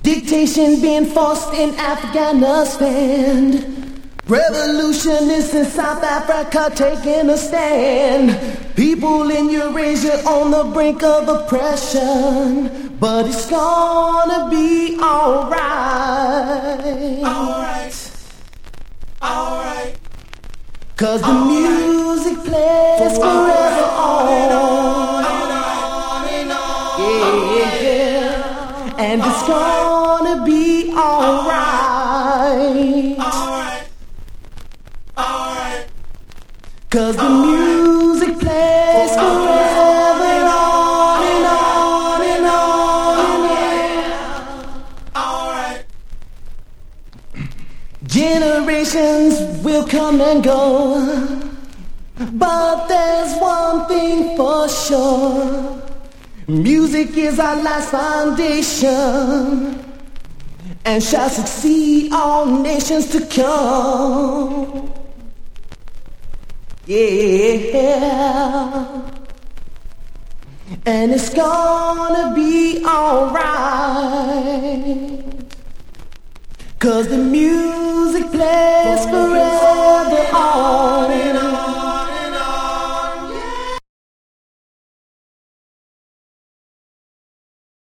Dictation being forced in Afghanistan. Revolutionists in South Africa taking a stand. People in Eurasia on the brink of oppression. But it's gonna be alright. Alright. Alright. 'Cause the music plays forever on. Yeah. And it's gonna be alright. Alright. Alright. 'Cause the music plays forever on and on and on. Yeah. Alright. Generations will come and go, but there's one thing for sure. Music is our life's foundation and shall succeed all nations to come. Yeah. And it's gonna be alright. 'Cause the music